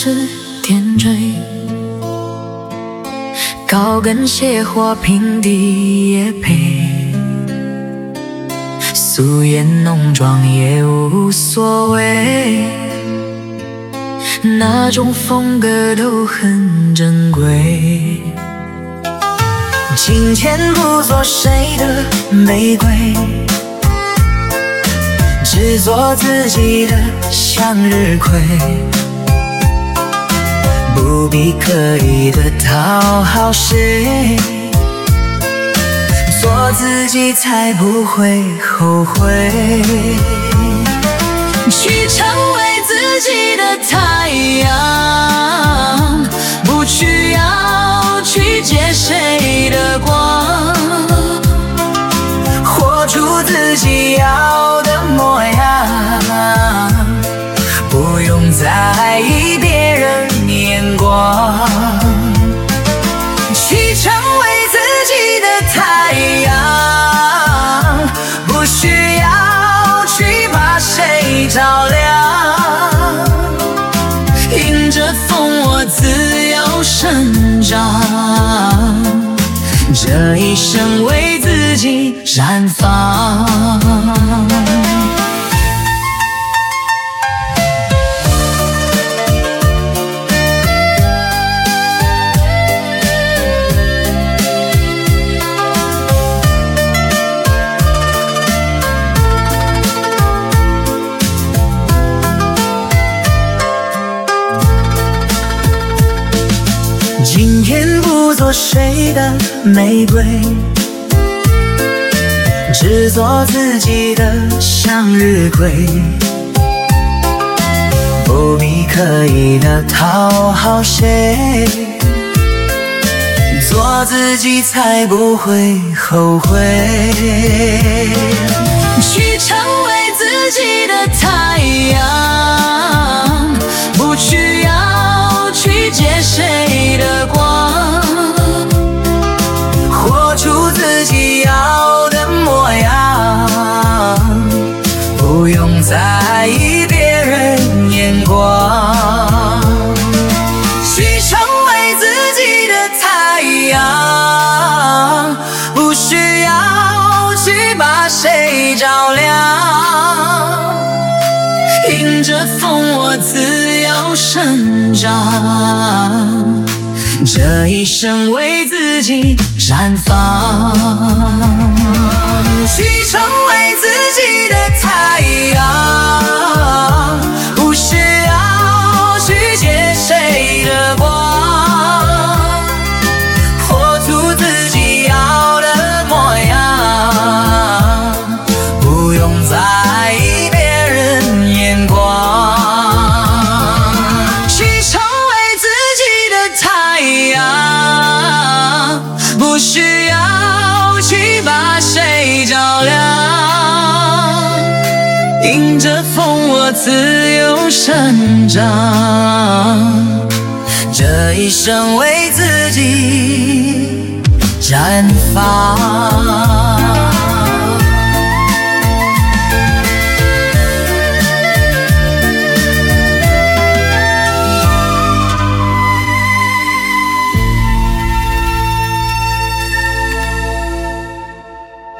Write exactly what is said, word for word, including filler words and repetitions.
是点缀，高跟鞋或平底也配，素颜浓妆也无所谓，哪种风格都很珍贵。今天不做谁的玫瑰，只做自己的向日葵，不必刻意的讨好谁，做自己才不会后悔。去成为自己的太阳，不需要去借谁的光，活出自己要的模样，不用在意别人眼光。去成为自己的太阳，不需要去把谁照亮，迎着风我自由生长，这一生为自己绽放。今天不做谁的玫瑰，只做自己的向日葵，不必刻意的讨好谁，做自己才不会后悔。去成为自己的太阳，不需要去借谁的光，活出自己要的模样，不用在意别人眼光。去成为自己的太阳，不需要去把谁照亮，迎着风我自由生长，这一生为自己绽放。去成为自己的太阳，不需要去借谁的光，活出自己要的模样，不用在意别人眼光。去成为自己的太阳，不需要去把谁照亮，迎着风我自由生长，这一生为自己绽放。